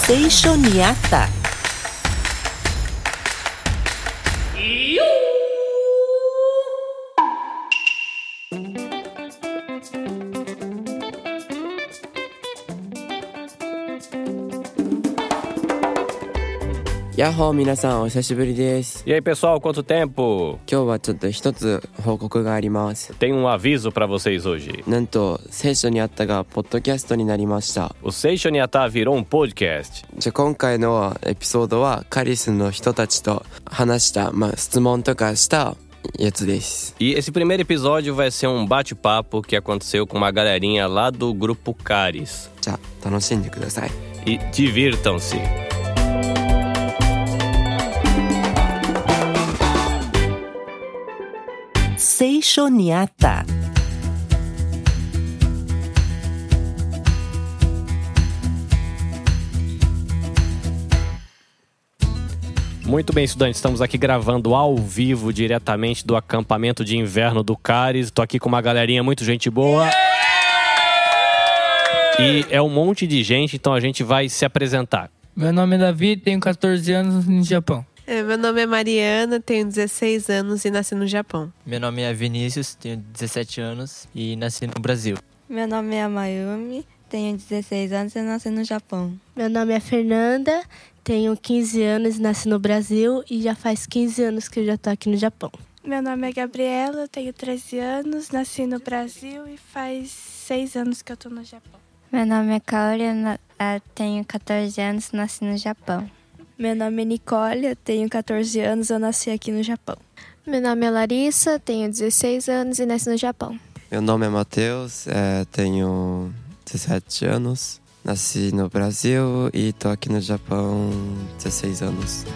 Seisho ni atta. Yahoo! 皆さんお久しぶりです。 E aí, pessoal, quanto tempo? 今日はちょっと一つ報告があります。 Tem um aviso pra vocês hoje. なんと聖書にあったがポッドキャストになりました。 O Seisho ni atta virou um podcast. じゃあ今回のエピソードはカリスの人たちと話した、質問とかしたやつです。 E esse primeiro episódio vai ser um bate-papo que aconteceu com uma galerinha lá do grupo Caris. じゃあ楽しんでください。 E divirtam-se. Seisho ni atta. Muito bem, estudantes, estamos aqui gravando ao vivo, diretamente do acampamento de inverno do Caris. Tô aqui com uma galerinha muito gente boa. E é um monte de gente, então a gente vai se apresentar. Meu nome é Davi, tenho 14 anos no Japão. Meu nome é Mariana, tenho 16 anos e nasci no Japão. Meu nome é Vinícius, tenho 17 anos e nasci no Brasil. Meu nome é Mayumi, tenho 16 anos e nasci no Japão. Meu nome é Fernanda, tenho 15 anos e nasci no Brasil e já faz 15 anos que eu já tô aqui no Japão. Meu nome é Gabriela, tenho 13 anos, nasci no Brasil e faz 6 anos que eu tô no Japão. Meu nome é Kaori, tenho 14 anos e nasci no Japão. Meu nome é Nicole, eu tenho 14 anos, eu nasci aqui no Japão. Meu nome é Larissa, tenho 16 anos e nasci no Japão. Meu nome é Matheus, tenho 17 anos, nasci no Brasil e tô aqui no Japão 16 anos.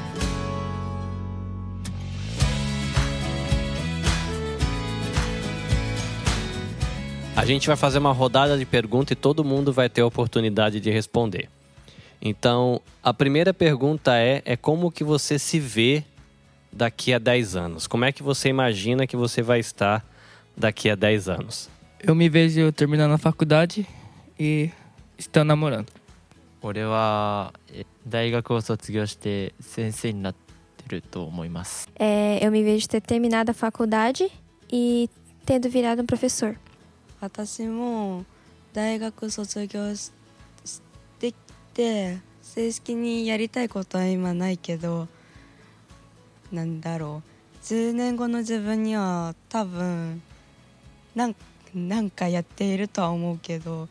A gente vai fazer uma rodada de perguntas e todo mundo vai ter a oportunidade de responder. Então, a primeira pergunta é como que você se vê daqui a 10 anos? Como é que você imagina que você vai estar daqui a 10 anos? Eu me vejo terminando a faculdade e estou namorando. 俺は大学を卒業して先生になってると思います。 Eu me vejo ter terminado a faculdade e tendo virado um professor. 私も大学卒業してきて正式にやりたいことは今ないけど、10年後の自分には多分なんかやっているとは思うけど、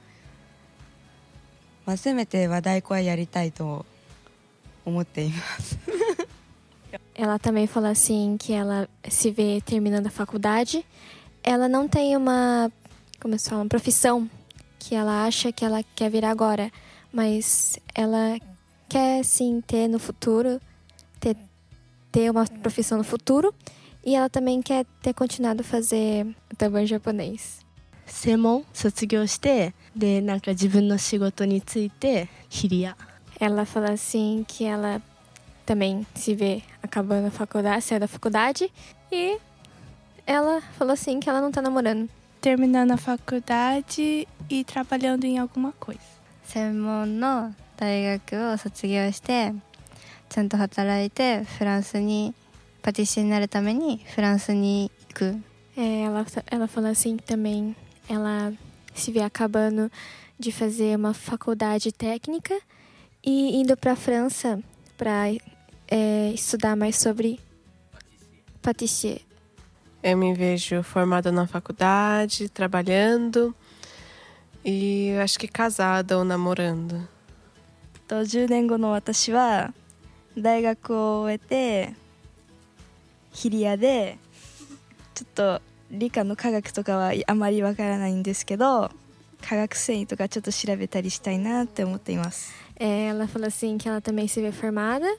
せめて和太鼓はやりたいと思っています。 Ela também falou assim que ela se vê terminando a faculdade. Ela não tem uma profissão que ela acha que ela quer virar agora, mas ela quer sim ter no futuro, ter uma profissão no futuro, e ela também quer ter continuado a fazer o tambor japonês. 専門卒業してで自分の仕事についてキリア。 Ela fala assim que ela também se vê acabando a faculdade, saindo da faculdade, e ela falou assim que ela não tá namorando. Terminando a faculdade e trabalhando em alguma coisa. 専門の大学を卒業してちゃんと働いてフランスにパティシエになるためにフランスに行く。 Ela falou assim que também ela se vê acabando de fazer uma faculdade técnica e indo para a França para estudar mais sobre pâtissier. Eu me vejo formada na faculdade, trabalhando e acho que casada ou namorando. 10年後の私は大学を終えてキリアでちょっと理科の科学とかはあまりわからないんですけど、化学繊維とかちょっと調べたりしたいなって思っています。 Ela falou assim que ela também se vê formada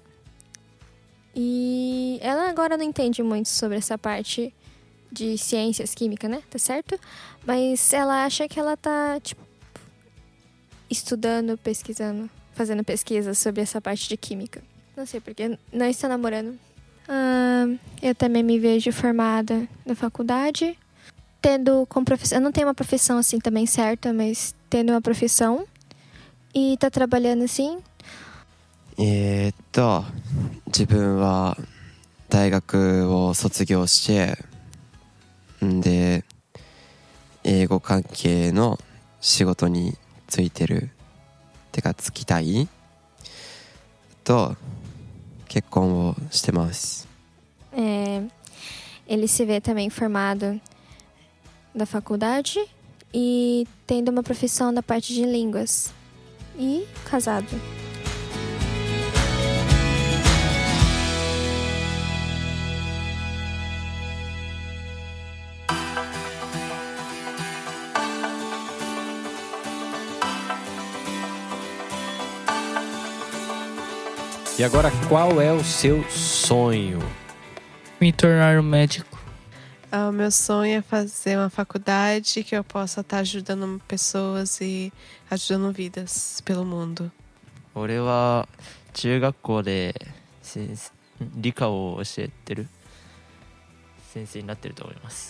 e ela agora não entende muito sobre essa parte de ciências, química, né? Tá certo? Mas ela acha que ela tá, estudando, pesquisando, fazendo pesquisas sobre essa parte de química. Não sei porque não está namorando. Eu também me vejo formada na faculdade, tendo como profissão. Eu não tenho uma profissão assim também certa, mas tendo uma profissão e tá trabalhando assim. 自分は大学を卒業してで英語関係の仕事についてるてかつきたいと結婚をしてます。 Ele se vê também formado da faculdade e tendo uma profissão na parte de línguas e casado. E agora, qual é o seu sonho? Me tornar um médico. O meu sonho é fazer uma faculdade que eu possa estar ajudando pessoas e ajudando vidas pelo mundo. 俺は中学校で理科を教えてる先生になってると思います。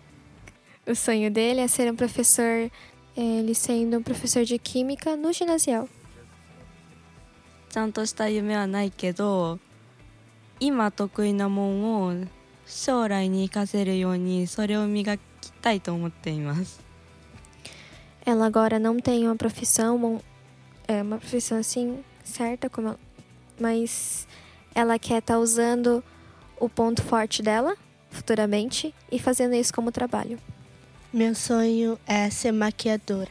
O sonho dele é ser um professor, ele sendo um professor de química no ginasial. ちゃんとした夢はないけど、今得意なもんを将来に活かせるようにそれを磨きたいと思っています。 Ela agora não tem uma profissão, uma profissão assim certa, mas ela quer estar usando o ponto forte dela futuramente e fazendo isso como trabalho. Meu sonho é ser maquiadora.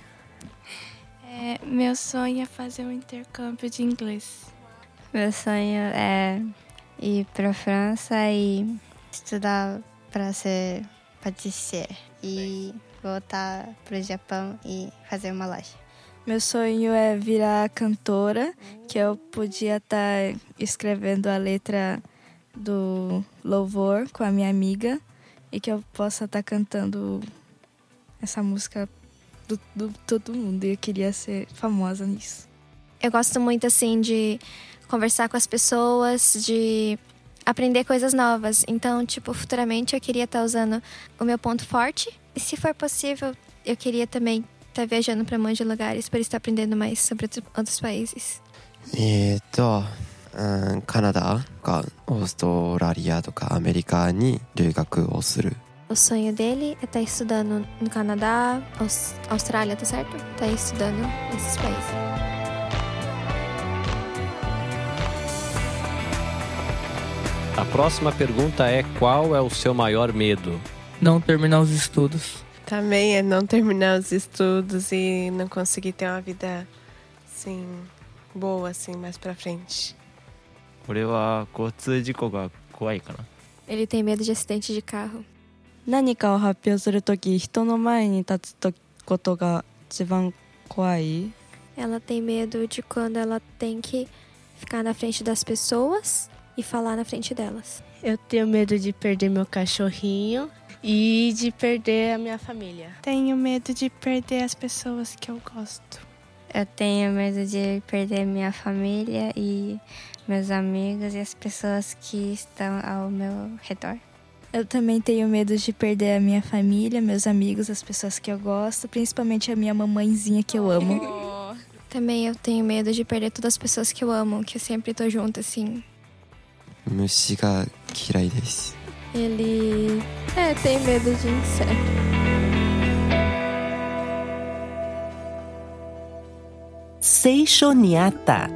Meu sonho é fazer um intercâmbio de inglês. Meu sonho é ir para a França e estudar para ser patissier e voltar para o Japão e fazer uma loja. Meu sonho é virar cantora, que eu podia estar escrevendo a letra do louvor com a minha amiga e que eu possa estar cantando essa música do todo mundo. E eu queria ser famosa nisso. Eu gosto muito, assim, de conversar com as pessoas, de aprender coisas novas. Então, tipo, futuramente eu queria estar usando o meu ponto forte. E se for possível, eu queria também estar viajando para um monte de lugares para estar aprendendo mais sobre outros países. カナダかオーストラリアとかアメリカに留学をする。 O sonho dele é estar estudando no Canadá, Austrália, tá certo? Tá estudando nesses países. A próxima pergunta é: qual é o seu maior medo? Não terminar os estudos. Também é não terminar os estudos e não conseguir ter uma vida assim boa assim mais pra frente. 俺は交通事故が怖いかな。 Ele tem medo de acidente de carro. 何かを発表するとき、人の前に立つことが一番怖い。 Ela tem medo de quando ela tem que ficar na frente das pessoas e falar na frente delas. Eu tenho medo de perder meu cachorrinho e de perder a minha família. Tenho medo de perder as pessoas que eu gosto. Eu tenho medo de perder minha família e meus amigos e as pessoas que estão ao meu redor. Eu também tenho medo de perder a minha família, meus amigos, as pessoas que eu gosto, principalmente a minha mamãezinha que eu amo. Também eu tenho medo de perder todas as pessoas que eu amo, que eu sempre tô junto, assim. 虫が嫌いです。 Ele tem medo de inseto. Seishoniata.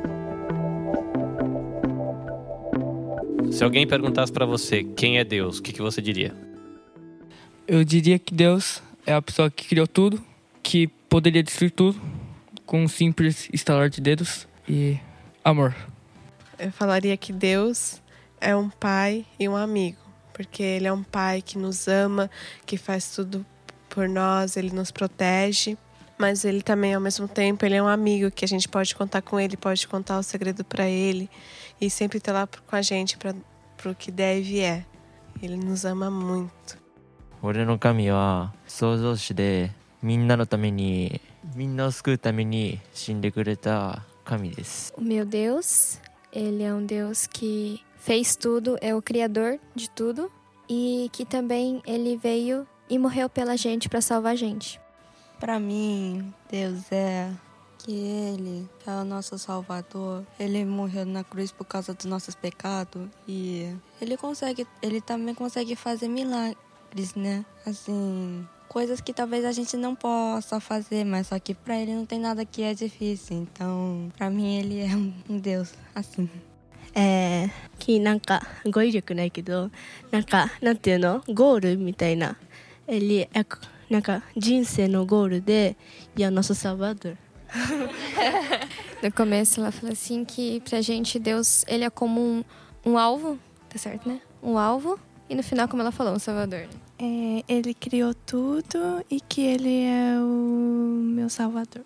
Se alguém perguntasse pra você quem é Deus, o que você diria? Eu diria que Deus é a pessoa que criou tudo, que poderia destruir tudo com um simples estalar de dedos e amor. Eu falaria que Deus é um pai e um amigo, porque Ele é um pai que nos ama, que faz tudo por nós, Ele nos protege, mas Ele também, ao mesmo tempo, Ele é um amigo que a gente pode contar com Ele, pode contar o segredo para Ele e sempre estar lá com a gente para o que der e vier. Ele nos ama muito. 俺の神は創造主でみんなのためにみんなを救うために死んでくれた神です。 O meu Deus, Ele é um Deus que fez tudo, é o Criador de tudo e que também Ele veio e morreu pela gente para salvar a gente. Para mim, Deus é que ele é o nosso Salvador. Ele morreu na cruz por causa dos nossos pecados e ele também consegue fazer milagres, né? Assim, coisas que talvez a gente não possa fazer, mas só que pra ele não tem nada que é difícil. Então, pra mim ele é um Deus, assim. なんか語彙力ないけど、なんていうの、ゴールみたいな。Ele é なんか人生のゴールで、e é o nosso Salvador. No começo ela fala assim que pra gente Deus, ele é como um alvo, tá certo, né? Um alvo, e no final, como ela falou, um salvador. Ele criou tudo e que ele é o meu salvador.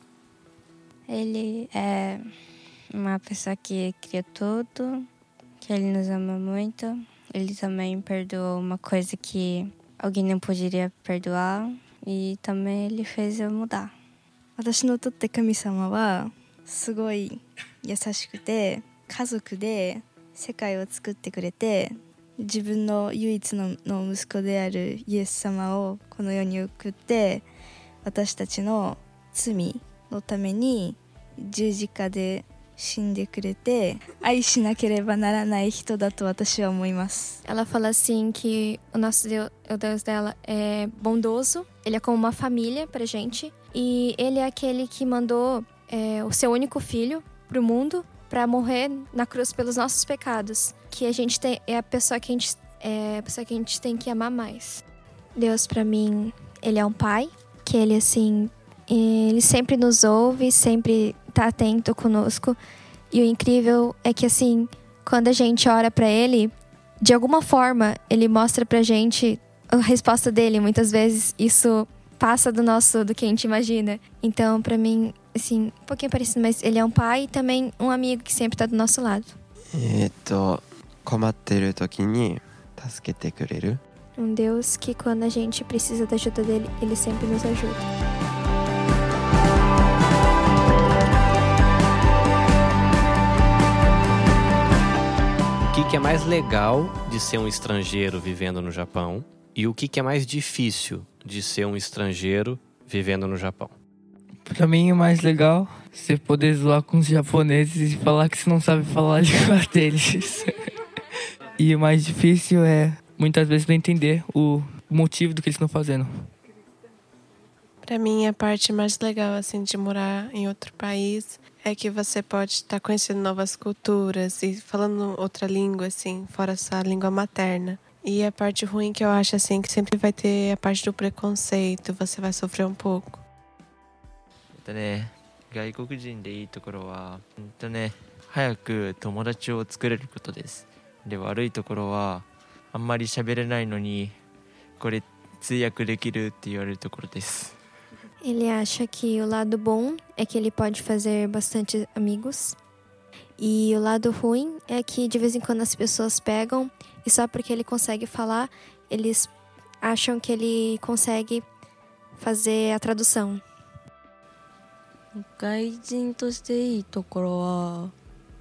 Ele é uma pessoa que criou tudo, que ele nos ama muito. Ele também perdoou uma coisa que alguém não poderia perdoar, e também ele fez eu mudar. 私にとって神様はすごい優しくて、家族で世界を作ってくれて、自分の唯一の息子であるイエス様をこの世に送って、私たちの罪のために十字架で死んでくれて、愛しなければならない人だと私は思います。 Ela fala assim que o nosso Deus, o Deus dela é bondoso, ele é como uma família pra gente, e ele é aquele que mandou o seu único filho pro mundo pra morrer na cruz pelos nossos pecados, que a gente tem, é a pessoa que a gente tem que amar mais. Deus pra mim, ele é um pai, que ele assim, ele sempre nos ouve, sempre tá atento conosco. E o incrível é que assim, quando a gente ora pra ele, de alguma forma ele mostra pra gente a resposta dele. Muitas vezes isso passa do que a gente imagina. Então, pra mim, assim, um pouquinho parecido, mas ele é um pai e também um amigo que sempre tá do nosso lado. 困ってる時に助けてくれる。 Um Deus que quando a gente precisa da ajuda dele, ele sempre nos ajuda. O que é mais legal de ser um estrangeiro vivendo no Japão? E o que é mais difícil de ser um estrangeiro vivendo no Japão? Pra mim, o mais legal é você poder zoar com os japoneses e falar que você não sabe falar a língua deles. E o mais difícil é, muitas vezes, não entender o motivo do que eles estão fazendo. Pra mim, a parte mais legal, assim, de morar em outro país é que você pode estar conhecendo novas culturas e falando outra língua, assim, fora sua língua materna. E a parte ruim que eu acho, assim, que sempre vai ter a parte do preconceito, você vai sofrer um pouco. 外国人でいいところは早く友達を作れることです。で、悪いところはあんまり喋れないのにこれ通訳できるって言われるところです。 Ele acha que o lado bom é que ele pode fazer bastante amigos. E o lado ruim é que de vez em quando as pessoas pegam e só porque ele consegue falar, eles acham que ele consegue fazer a tradução. 外人としていいところは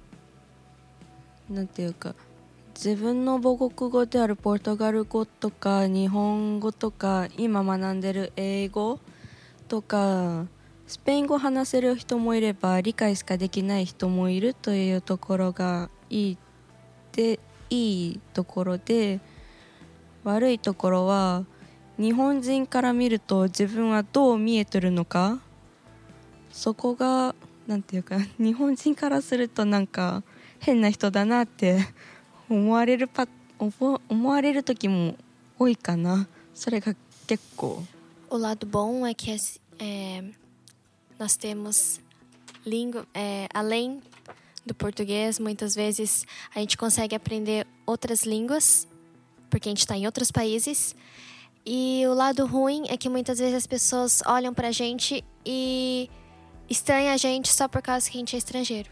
なんていうか、自分の母国語であるポルトガル語とか日本語とか今学んでる英語とかスペイン語話せる人もいれば理解しかできない人もいるというところがいいところで、悪いところは日本人から見ると自分はどう見えてるのか、そこがなんていうか、日本人からするとなんか変な人だなって思われる時も多いかな。それが結構。 O lado bom é que nós temos língua, além do português, muitas vezes a gente consegue aprender outras línguas, porque a gente está em outros países. E o lado ruim é que muitas vezes as pessoas olham pra gente e estranham a gente só por causa que a gente é estrangeiro.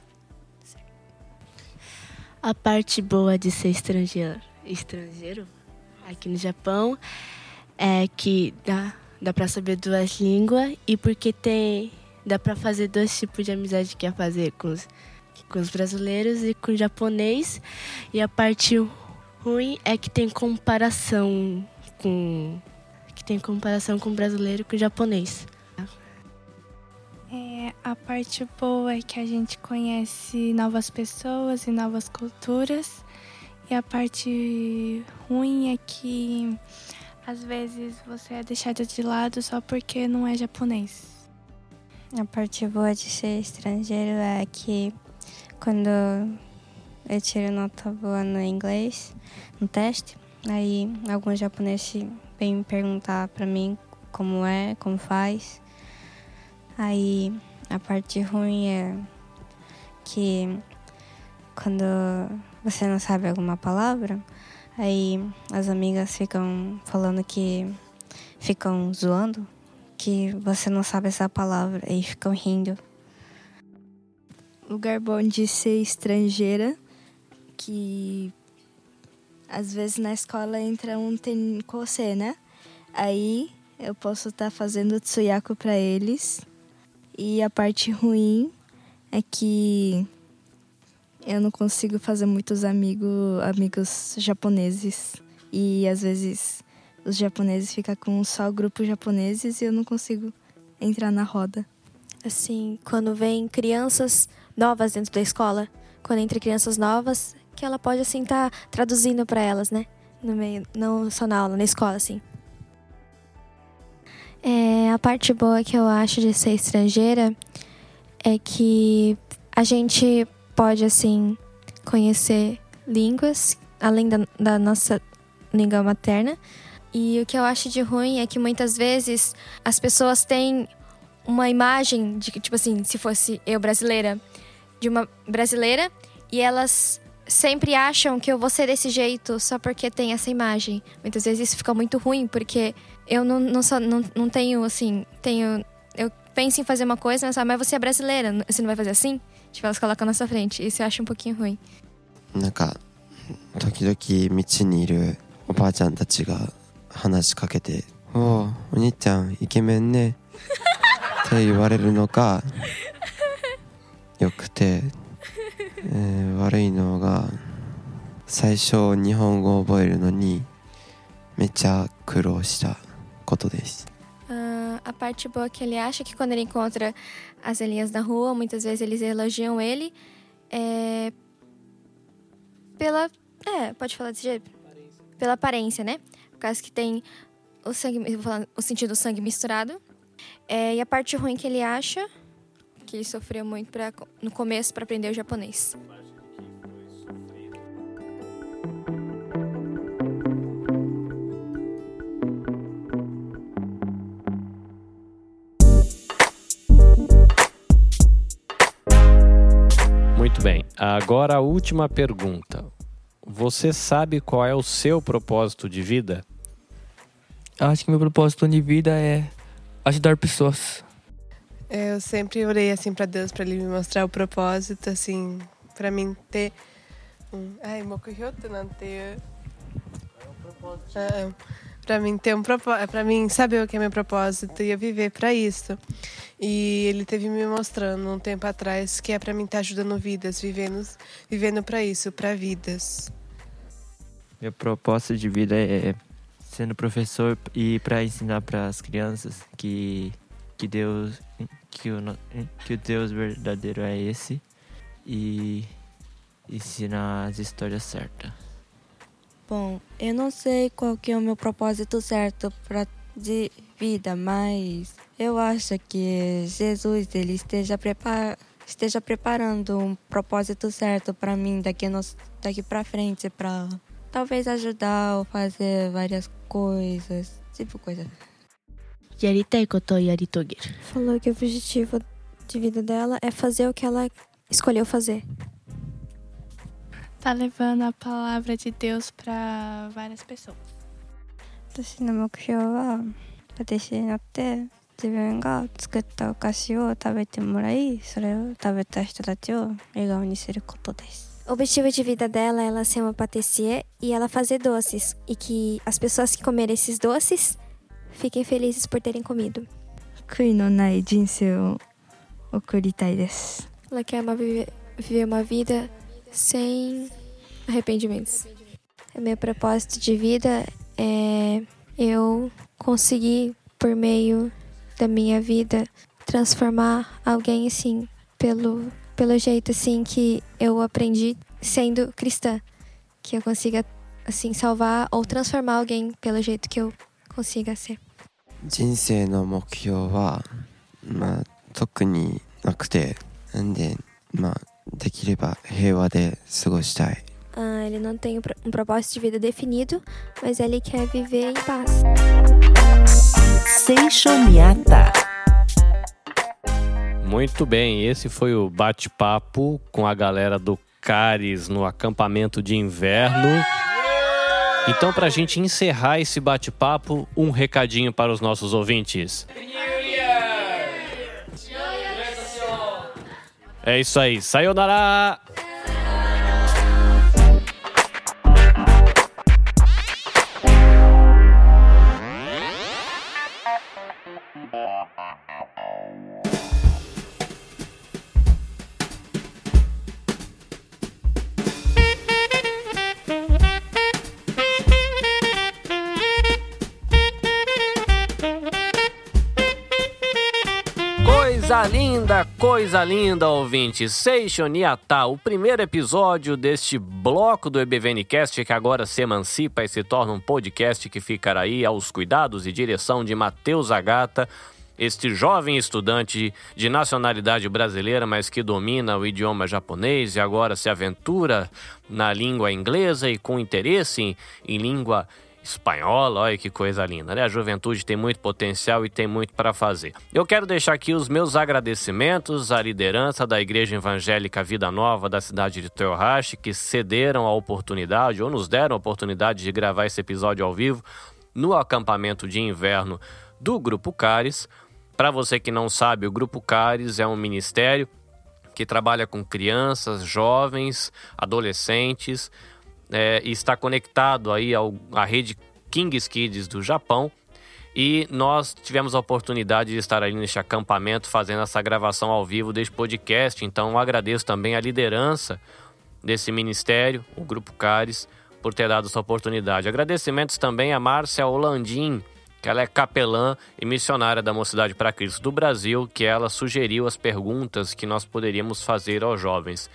A parte boa de ser estrangeiro aqui no Japão é que dá pra saber duas línguas e porque dá pra fazer dois tipos de amizade, que é fazer com os brasileiros e com o japonês. E a parte ruim é que tem comparação com o brasileiro e com o japonês. A parte boa é que a gente conhece novas pessoas e novas culturas. E a parte ruim é que às vezes você é deixado de lado só porque não é japonês. A parte boa de ser estrangeiro é que quando eu tiro nota boa no inglês, no teste, aí alguns japoneses vêm me perguntar pra mim como é, como faz. Aí a parte ruim é que quando você não sabe alguma palavra, aí as amigas ficam falando que ficam zoando que você não sabe essa palavra e ficam rindo. Lugar bom de ser estrangeira, que às vezes na escola entra um tenkosei, né? Aí eu posso estar fazendo tsuyaku para eles. E a parte ruim é que eu não consigo fazer muitos amigos japoneses. E às vezes os japoneses ficam com só grupos japoneses e eu não consigo entrar na roda. Assim, quando vem crianças novas dentro da escola, quando entra crianças novas, que ela pode, assim, estar traduzindo para elas, né? No meio, não só na aula, na escola, assim. A parte boa que eu acho de ser estrangeira é que a gente pode, assim, conhecer línguas, além da nossa língua materna. E o que eu acho de ruim é que muitas vezes as pessoas têm uma imagem de que, tipo assim, se fosse eu brasileira, de uma brasileira, e elas sempre acham que eu vou ser desse jeito só porque tem essa imagem. Muitas vezes isso fica muito ruim, porque eu não tenho, assim, eu penso em fazer uma coisa, mas você é brasileira, você não vai fazer assim? Tipo, elas colocam na sua frente. Isso eu acho um pouquinho ruim. なんか時々道にいるおばあちゃんたちが話しかけて「おお、お兄ちゃんイケメンね」って言われるのがよくて、悪いのが最初日本語を覚えるのにめっちゃ苦労したことです。 A parte boa é que ele acha que quando ele encontra as velhinhas na rua, muitas vezes eles elogiam ele pode falar desse jeito? Pela aparência, né? Por causa que tem o sangue, eu vou falar, o sentido do sangue misturado. E a parte ruim que ele acha, que ele sofreu muito no começo para aprender o japonês. Muito bem. Agora a última pergunta. Você sabe qual é o seu propósito de vida? Acho que meu propósito de vida é ajudar pessoas. Eu sempre orei assim para Deus, para Ele me mostrar o propósito, assim, para mim ter para mim ter um propósito, para mim saber o que é meu propósito e eu viver para isso. E Ele teve me mostrando um tempo atrás que é para mim estar ajudando vidas, vivendo para isso, para vidas. Meu propósito de vida é sendo professor e para ensinar para as crianças que o Deus verdadeiro é esse e ensinar as histórias certas. Bom, eu não sei qual que é o meu propósito certo de vida, mas eu acho que Jesus ele esteja preparando um propósito certo para mim daqui para frente, para talvez ajudar ou fazer várias coisas, tipo coisa. Falou que o objetivo de vida dela é fazer o que ela escolheu fazer. Tá levando a palavra de Deus para várias pessoas. 私の目標はパティシエになって自分が作ったお菓子を食べてもらい、それを食べた人たちを笑顔にすることです。 O objetivo de vida dela é ela ser uma patissier e ela fazer doces. E que as pessoas que comerem esses doces fiquem felizes por terem comido. 悔いのない人生を送りたいです。 Ela quer viver uma vida sem arrependimentos. O meu propósito de vida é eu conseguir, por meio da minha vida, transformar alguém, assim, pelo jeito, assim, que eu aprendi sendo cristã. Que eu consiga, assim, salvar ou transformar alguém pelo jeito que eu consiga ser. 人生の目標は特になくて、なんでできれば平和で過ごしたい。 Ele não tem um propósito de vida definido, mas ele quer viver em paz. Seishoniata. Muito bem, esse foi o bate-papo com a galera do CARES no acampamento de inverno. Então, pra gente encerrar esse bate-papo, um recadinho para os nossos ouvintes. É isso aí, sayonara! Coisa linda, ouvinte. Seishoniata, o primeiro episódio deste bloco do EBVNcast que agora se emancipa e se torna um podcast que ficará aí aos cuidados e direção de Matheus Agata, este jovem estudante de nacionalidade brasileira, mas que domina o idioma japonês e agora se aventura na língua inglesa e com interesse em língua espanhola. Olha que coisa linda, né? A juventude tem muito potencial e tem muito para fazer. Eu quero deixar aqui os meus agradecimentos à liderança da Igreja Evangélica Vida Nova da cidade de Toyohashi, que cederam a oportunidade, ou nos deram a oportunidade de gravar esse episódio ao vivo no acampamento de inverno do Grupo CARES. Para você que não sabe, o Grupo CARES é um ministério que trabalha com crianças, jovens, adolescentes, e está conectado aí à rede King's Kids do Japão, e nós tivemos a oportunidade de estar ali neste acampamento fazendo essa gravação ao vivo deste podcast. Então eu agradeço também a liderança desse ministério, o Grupo CARES, por ter dado essa oportunidade. Agradecimentos também a Márcia Holandim, que ela é capelã e missionária da Mocidade para Cristo do Brasil, que ela sugeriu as perguntas que nós poderíamos fazer aos jovens.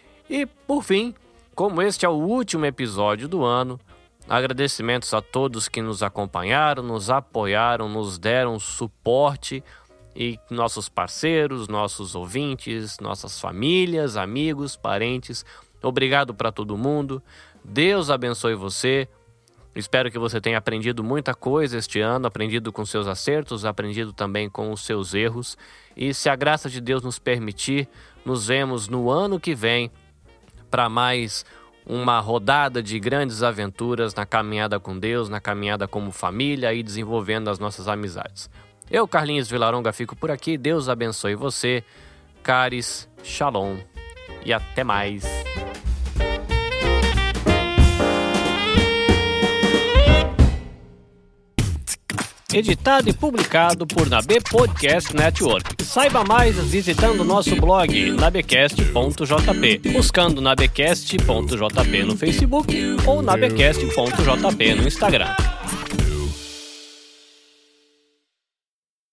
E por fim, como este é o último episódio do ano, agradecimentos a todos que nos acompanharam, nos apoiaram, nos deram suporte, e nossos parceiros, nossos ouvintes, nossas famílias, amigos, parentes. Obrigado para todo mundo. Deus abençoe você. Espero que você tenha aprendido muita coisa este ano, aprendido com seus acertos, aprendido também com os seus erros. E se a graça de Deus nos permitir, nos vemos no ano que vem para mais uma rodada de grandes aventuras na caminhada com Deus, na caminhada como família e desenvolvendo as nossas amizades. Eu, Carlinhos Vilaronga, fico por aqui. Deus abençoe você. CARES, Shalom e até mais. Editado e publicado por Nabe Podcast Network. Saiba mais visitando nosso blog nabecast.jp, buscando nabecast.jp no Facebook ou nabecast.jp no Instagram.